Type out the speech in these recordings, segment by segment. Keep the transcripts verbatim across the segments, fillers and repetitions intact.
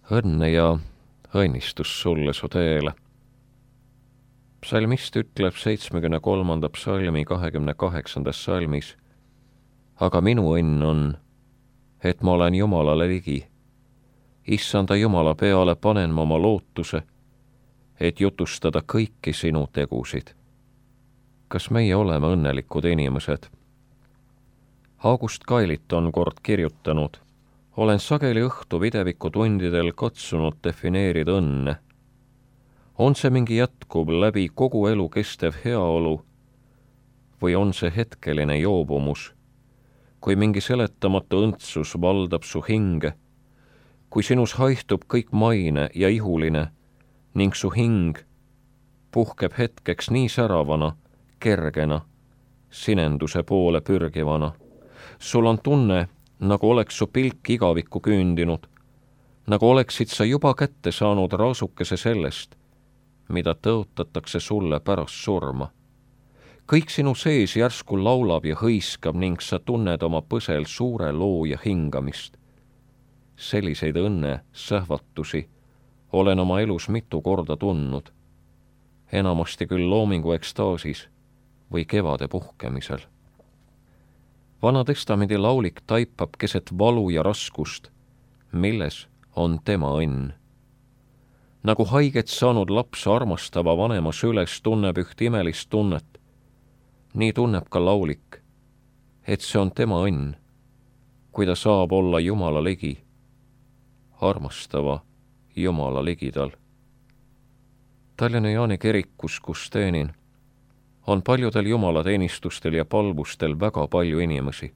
Õnne ja õnnistus sulle su teele. Psalmist ütleb seitsmekümne kolmanda psalmi kahekümne kaheksandas salmis: aga minu õnn on, et ma olen Jumalale ligi. Issanda Jumala peale panen ma oma lootuse, et jutustada kõiki sinu tegusid. Kas meie oleme õnnelikud inimesed? August Kailit on kord kirjutanud: olen sageli õhtu videviku tundidel katsunud defineerida õnne. On see mingi jätkuv läbi kogu elu kestev heaolu või on see hetkeline joobumus, kui mingi seletamatu õndsus valdab su hinge, kui sinus haihtub kõik maine ja ihuline ning su hing puhkeb hetkeks nii säravana, kergena, sinenduse poole pürgivana. Sul on tunne, nagu oleks su pilk igavikku küündinud, nagu oleksid sa juba kätte saanud raasukese sellest, mida tõotatakse sulle pärast surma. Kõik sinu sees järsku laulab ja hõiskab ning sa tunned oma põsel suure loo ja hingamist. Selliseid õnne sähvatusi olen oma elus mitu korda tundnud, enamasti küll loomingu ekstaasis või kevade puhkemisel. Vana testamendi laulik taipab keset valu ja raskust, milles on tema õnn. Nagu haiget saanud laps armastava vanema süles tunneb üht imelist tunnet, nii tunneb ka laulik, et see on tema õnn, kui ta saab olla Jumala ligi, armastava Jumala ligidal. Tallinna Jaani kirikus, kus teenin, on paljudel jumalateenistustel ja palvustel väga palju inimesi.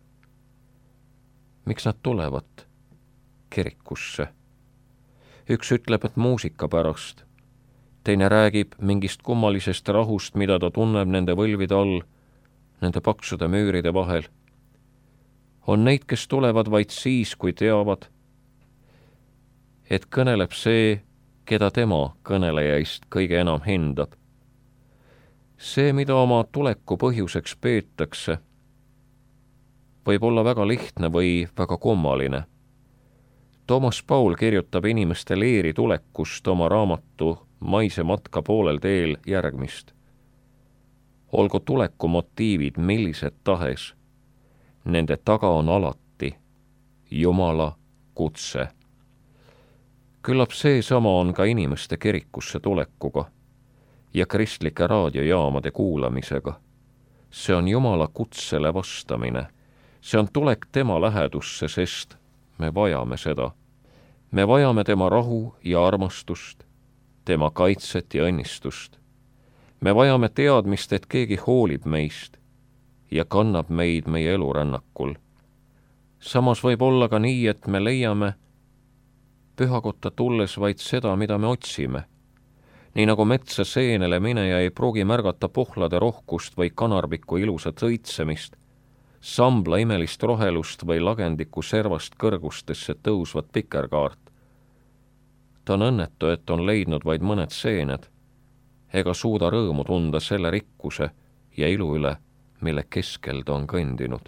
Miks nad tulevad kirikusse? Üks ütleb, et muusika pärast. Teine räägib mingist kummalisest rahust, mida ta tunneb nende võlvide all, nende paksude müüride vahel. On neid, kes tulevad vaid siis, kui teavad, et kõneleb see, keda tema kõnelejaist kõige enam hindab. See, mida oma tuleku põhjuseks peetakse, võib olla väga lihtne või väga kummaline. Toomas Paul kirjutab inimeste leeri tulekust oma raamatu Maise matka poolel teel järgmist. Olgu tuleku motiivid millised tahes, nende taga on alati Jumala kutse. Küllap see sama on ka inimeste kirikusse tulekuga ja kristlike raadiojaamade kuulamisega. See on Jumala kutsele vastamine. See on tulek tema lähedusse, sest me vajame seda. Me vajame tema rahu ja armastust, tema kaitset ja õnnistust. Me vajame teadmist, et keegi hoolib meist ja kannab meid meie elurännakul. Samas võib olla ka nii, et me leiame pühakotta tulles vaid seda, mida me otsime. Nii nagu metsa seenele mineja ei pruugi märgata pohlade rohkust või kanarbiku ilusat õitsemist, sambla imelist rohelust või lagendiku servast kõrgustesse tõusvat pikerkaart. Ta on õnnetu, et on leidnud vaid mõned seened, ega suuda rõõmu tunda selle rikkuse ja ilu üle, mille keskel ta on kõndinud.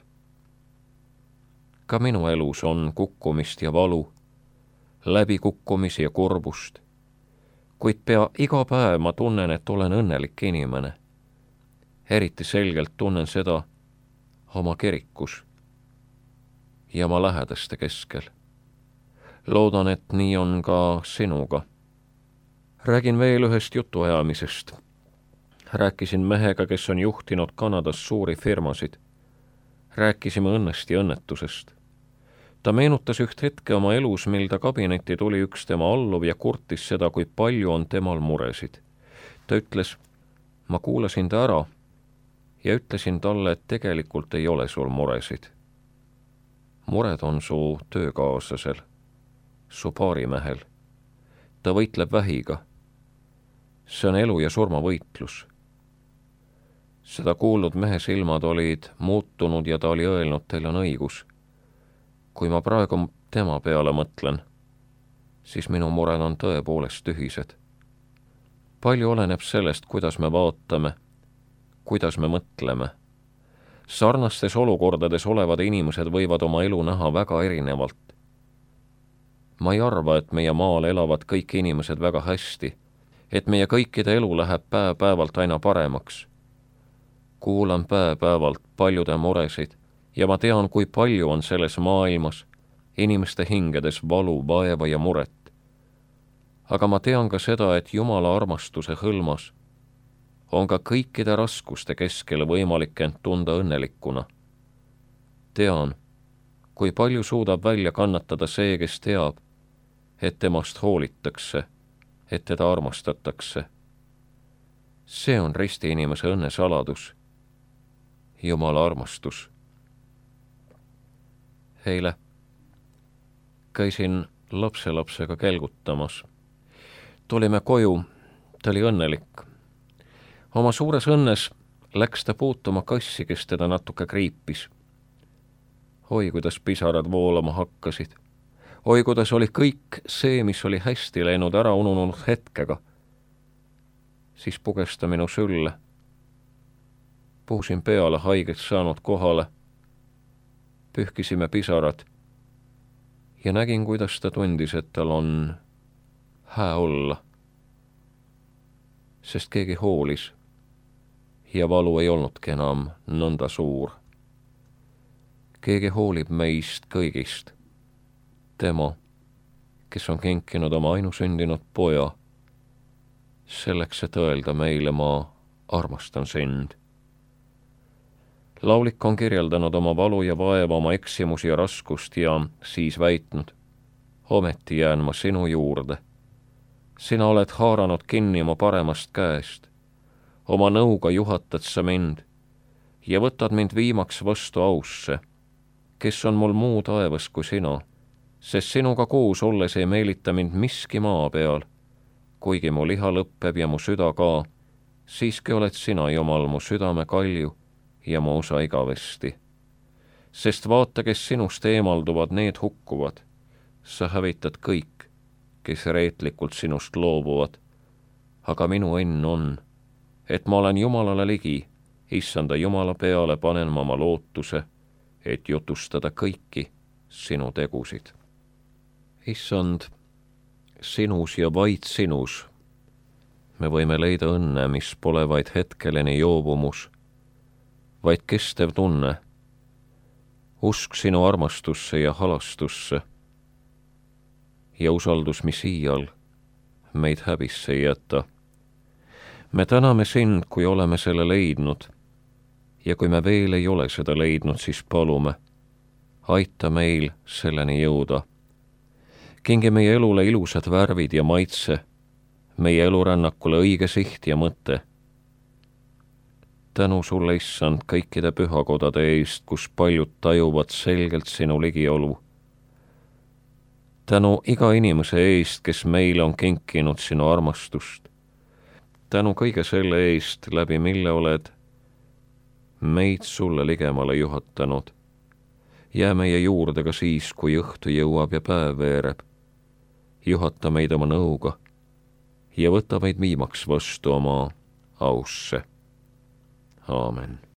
Ka minu elus on kukkumist ja valu, läbikukkumisi ja kurbust, kuid pea iga päev ma tunnen, et olen õnnelik inimene. Eriti selgelt tunnen seda oma kirikus ja oma lähedaste keskel. Loodan, et nii on ka sinuga. Räägin veel ühest jutuajamisest. Rääkisin mehega, kes on juhtinud Kanadas suuri firmasid. Rääkisime õnnest ja õnnetusest. Ta meenutas üht hetke oma elus, mil ta kabinetti tuli üks tema alluv ja kurtis seda, kui palju on temal muresid. Ta ütles, ma kuulasin ta ära ja ütlesin talle, et tegelikult ei ole sul muresid. Mured on su töökaaslasel, su paarimehel. Ta võitleb vähiga. See on elu ja surma võitlus. Seda kuulnud mehe silmad olid muutunud ja ta oli öelnud, teil on õigus. Kui ma praegu tema peale mõtlen, siis minu mured on tõepoolest tühised. Palju oleneb sellest, kuidas me vaatame, kuidas me mõtleme. Sarnastes olukordades olevad inimesed võivad oma elu näha väga erinevalt. Ma ei arva, et meie maal elavad kõik inimesed väga hästi, et meie kõikide elu läheb päev-päevalt aina paremaks. Kuulan päev-päevalt paljude muresid ja ma tean, kui palju on selles maailmas inimeste hingedes valu, vaeva ja muret. Aga ma tean ka seda, et Jumala armastuse hõlmas on ka kõikide raskuste keskel võimalik end tunda õnnelikuna. Tean, kui palju suudab välja kannatada see, kes teab, et temast hoolitakse, et teda armastatakse. See on risti inimese õnne saladus, Jumala armastus. Eile käisin lapselapsega kelgutamas. Tulime koju, ta oli õnnelik. Oma suures õnnes läks ta puutuma kassi, kes teda natuke kriipis. Oi, kuidas pisarad voolama hakkasid. Oi, kuidas oli kõik see, mis oli hästi läinud, ära ununud hetkega. Siis puges ta minu sülle. Puhusin peale haiget saanud kohale. Pühkisime pisarad ja nägin, kuidas ta tundis, et tal on hää olla, sest keegi hoolis ja valu ei olnudki enam nõnda suur. Keegi hoolib meist kõigist. Tema, kes on kinkinud oma ainusündinud poja, selleks, et öelda meile, ma armastan sind. Laulik on kirjeldanud oma valu ja vaeva, oma eksimusi ja raskust ja siis väitnud, ometi jään ma sinu juurde. Sina oled haaranud kinni mu paremast käest. Oma nõuga juhatad sa mind ja võtad mind viimaks vastu ausse, kes on mul muu taevas kui sina, sest sinuga koos olles ei meelita mind miski maa peal. Kuigi mu liha lõppeb ja mu süda ka, siiski oled sina, Jumal, mu südame kalju ja mu osa igavesti. Sest vaata, kes sinust eemalduvad, need hukkuvad. Sa hävitad kõik, kes reetlikult sinust loobuvad. Aga minu õnn on, et ma olen Jumalale ligi, issanda Jumala peale panen ma oma lootuse, et jutustada kõiki sinu tegusid. Issand, sinus ja vaid sinus me võime leida õnne, mis pole vaid hetkeleni joobumus, vaid kestev tunne, usk sinu armastusse ja halastusse ja usaldus, mis iial meid häbisse ei jäta. Me täname sind, kui oleme selle leidnud ja kui me veel ei ole seda leidnud, siis palume, aita meil selleni jõuda. Kingi meie elule ilusad värvid ja maitse, meie elurännakule õige siht ja mõte. Tänu sulle, issand, kõikide pühakodade eest, kus paljud tajuvad selgelt sinu ligiolu. Tänu iga inimese eest, kes meile on kinkinud sinu armastust. Tänu kõige selle eest, läbi mille oled meid sulle ligemale juhatanud. Jää meie juurde ka siis, kui õhtu jõuab ja päev veereb. Juhata meid oma nõuga ja võta meid viimaks vastu oma ausse. Aamen.